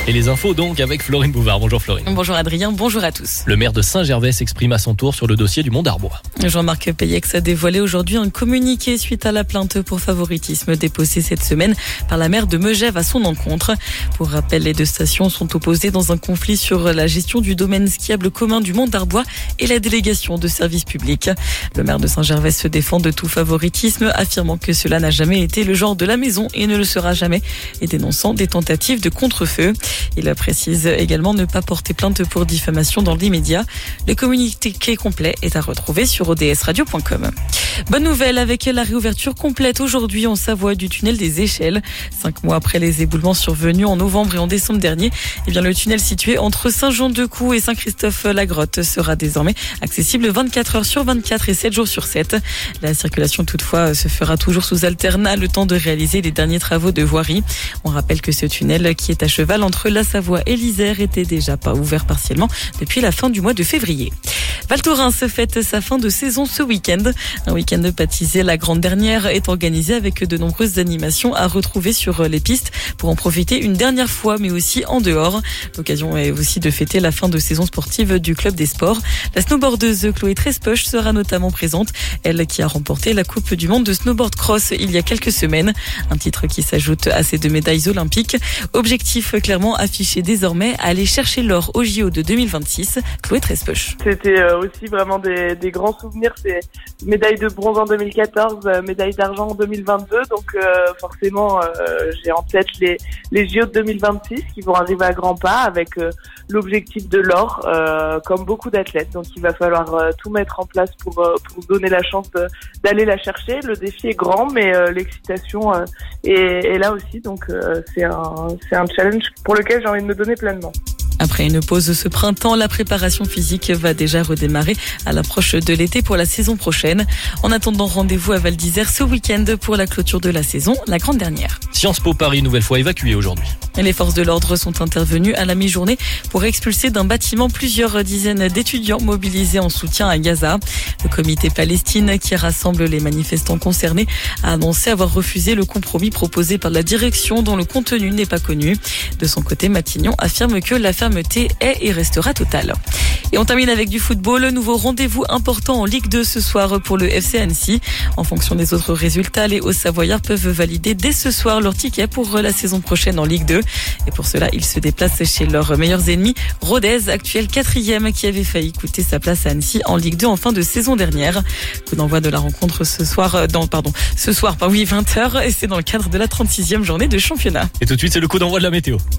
Et les infos donc avec Florine Bouvard. Bonjour Florine. Bonjour Adrien, bonjour à tous. Le maire de Saint-Gervais s'exprime à son tour sur le dossier du Mont d'Arbois. Jean-Marc Peyex a dévoilé aujourd'hui un communiqué suite à la plainte pour favoritisme déposée cette semaine par la maire de Megève à son encontre. Pour rappel, les deux stations sont opposées dans un conflit sur la gestion du domaine skiable commun du Mont d'Arbois et la délégation de services publics. Le maire de Saint-Gervais se défend de tout favoritisme, affirmant que cela n'a jamais été le genre de la maison et ne le sera jamais, et dénonçant des tentatives de contre-feu. Il précise également ne pas porter plainte pour diffamation dans l'immédiat. Le communiqué complet est à retrouver sur odsradio.com. Bonne nouvelle avec la réouverture complète aujourd'hui en Savoie du tunnel des Échelles. 5 mois après les éboulements survenus en novembre et en décembre dernier, le tunnel situé entre Saint-Jean-de-Coux et Saint-Christophe-la-Grotte sera désormais accessible 24 heures sur 24 et 7 jours sur 7. La circulation toutefois se fera toujours sous alternat le temps de réaliser les derniers travaux de voirie. On rappelle que ce tunnel qui est à cheval entre la Savoie et l'Isère était déjà pas ouvert partiellement depuis la fin du mois de février. Val Thorens fête sa fin de saison ce week-end. Un week-end baptisé La Grande Dernière est organisé avec de nombreuses animations à retrouver sur les pistes pour en profiter une dernière fois, mais aussi en dehors. L'occasion est aussi de fêter la fin de saison sportive du club des sports. La snowboardeuse Chloé Trespech sera notamment présente, elle qui a remporté la Coupe du Monde de snowboard cross il y a quelques semaines. Un titre qui s'ajoute à ses 2 médailles olympiques. Objectif clairement affiché désormais, aller chercher l'or au JO de 2026. Chloé Trespech. C'était aussi vraiment des grands souvenirs. C'est médaille de bronze en 2014, médaille d'argent en 2022. Donc forcément, j'ai en tête les JO de 2026 qui vont arriver à grands pas avec l'objectif de l'or, comme beaucoup d'athlètes. Donc il va falloir tout mettre en place pour se donner la chance d'aller la chercher. Le défi est grand, mais l'excitation est là aussi. Donc c'est un challenge pour lequel j'ai envie de me donner pleinement. Après une pause ce printemps, la préparation physique va déjà redémarrer à l'approche de l'été pour la saison prochaine. En attendant, rendez-vous à Val d'Isère ce week-end pour la clôture de la saison, la Grande Dernière. Sciences Po Paris, nouvelle fois évacuée aujourd'hui. Les forces de l'ordre sont intervenues à la mi-journée pour expulser d'un bâtiment plusieurs dizaines d'étudiants mobilisés en soutien à Gaza. Le comité Palestine, qui rassemble les manifestants concernés, a annoncé avoir refusé le compromis proposé par la direction dont le contenu n'est pas connu. De son côté, Matignon affirme que la fermeté est et restera totale. Et on termine avec du football. Nouveau rendez-vous important en Ligue 2 ce soir pour le FC Annecy. En fonction des autres résultats, les Hauts-Savoyards peuvent valider dès ce soir leur ticket pour la saison prochaine en Ligue 2. Et pour cela, ils se déplacent chez leurs meilleurs ennemis, Rodez, actuel 4e, qui avait failli coûter sa place à Annecy en Ligue 2 en fin de saison dernière. Coup d'envoi de la rencontre ce soir, 20h, et c'est dans le cadre de la 36e journée de championnat. Et tout de suite, c'est le coup d'envoi de la météo.